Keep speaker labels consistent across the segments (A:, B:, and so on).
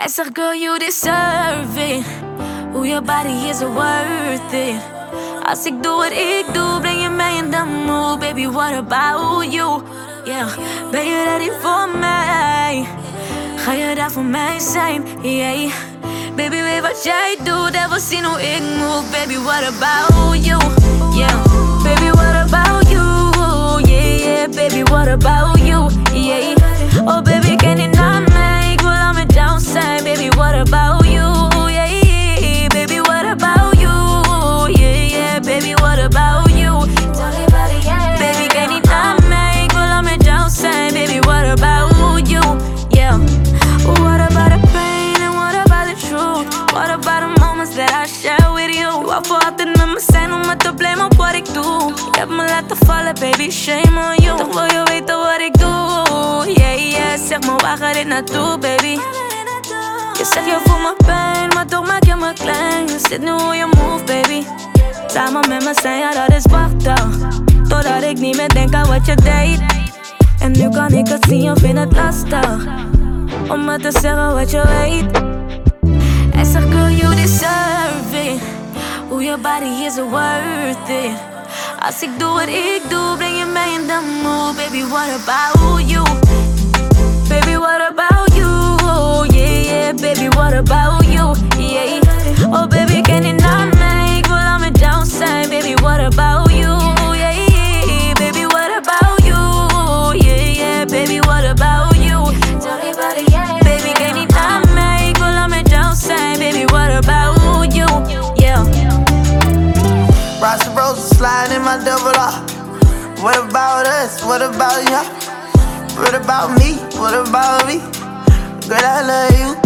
A: zeg girl, you deserve it. Hoe je body is worth it. Als ik doe wat ik doe, breng je mij in de mood. Baby, what about you? Yeah, ben je ready voor mij? Ga je daar voor mij zijn? Yeah. Baby, weet wat jij doet, en we zien hoe ik move. Baby, what about you? Yeah. Baby, what about you? Yeah, yeah. Baby, what about you? Yeah. Oh baby, ken je naar mij? Ik wil al met jou zijn. Baby, what about you? Yeah, yeah. Baby, what about you? Yeah, yeah. Baby, what about you? Baby, ken je naar mij? Ik wil al met jou zijn. Baby, what about you? Yeah. What about the pain and what about the truth? What about the moments that I share with you? Je wou voor altijd met me zijn om me te blamen op wat ik doe. Je hebt me laten vallen, baby, shame on you. Toch wil je weten wat ik doe? Yeah, yeah, zeg me waar gaat dit naartoe, baby? Je zegt je voelt me pijn, maar toch maak je me klein. Je zit nu hoe je move, baby. Samen met me zijn, ja dat is wachten. Totdat ik niet meer denk aan wat je deed. En nu kan ik het zien, je vindt het lastig om me te zeggen wat je weet. En zeg girl, you deserve it. Hoe je body is worth it. Als ik doe wat ik doe, breng je mij in de mood. Baby, what about you? Baby, what about you? Yeah, yeah, baby, what about you? Yeah. Oh baby, ken je naar mij? Ik wil al met jou zijn. Baby, what about you? Yeah, yeah, baby, what about you? Yeah, yeah, baby, what about you? Baby, ken je naar mij? Ik wil al met jou zijn. Baby, what about you? Yeah.
B: Rocks and roses sliding in my double R. What about us? What about ya? What about me? What about me? Girl, I love you.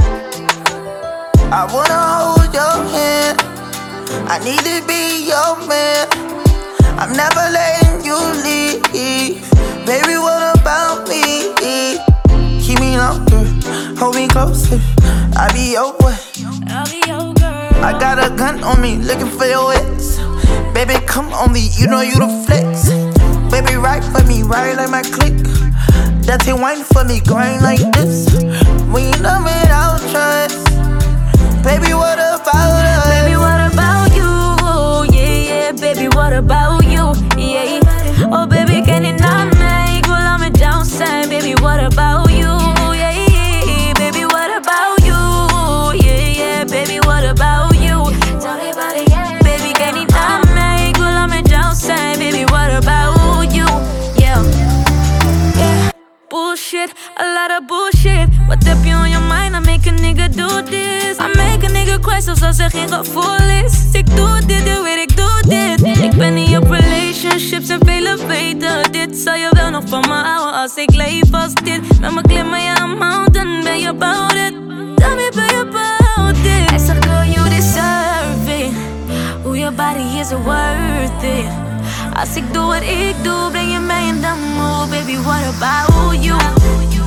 B: I wanna hold your hand. I need to be your man. I'm never letting you leave. Baby, what about me? Keep me longer, hold me closer. I'll be your boy.
A: I'll be your girl.
B: I got a gun on me, looking for your ex. Baby, come on me, you know you the flex. Baby, ride for me, ride like my click. That's it, wine for me, grind like this. When you love me without trust. Baby, what about us?
A: Baby, what about you? Yeah, yeah, baby, what about you? Yeah. Oh baby, ken je naar mij? Ik wil al met jou zijn. Baby, what about you? Yeah, yeah, baby, what about you? Yeah, yeah, baby, what about you? Baby, ken je naar mij? Ik wil al met jou zijn. Baby, what about you? Yeah. Yeah. Bullshit, a lot of bullshit. What heb je on your mind? I make a nigga do this. I make a nigga cry, zelfs als er geen gevoel is. Ik doe dit, je weet ik doe dit. Ik ben niet op relationships en velen weten dit. Zal je wel nog van me houden als ik leef als dit? Met me klimmen je een mountain, ben je about it? Tell me, ben je about it? I said girl, you deserve it. Hoe je body is worth it. Als ik doe wat ik doe, breng je mij in de mood. Baby, what about you?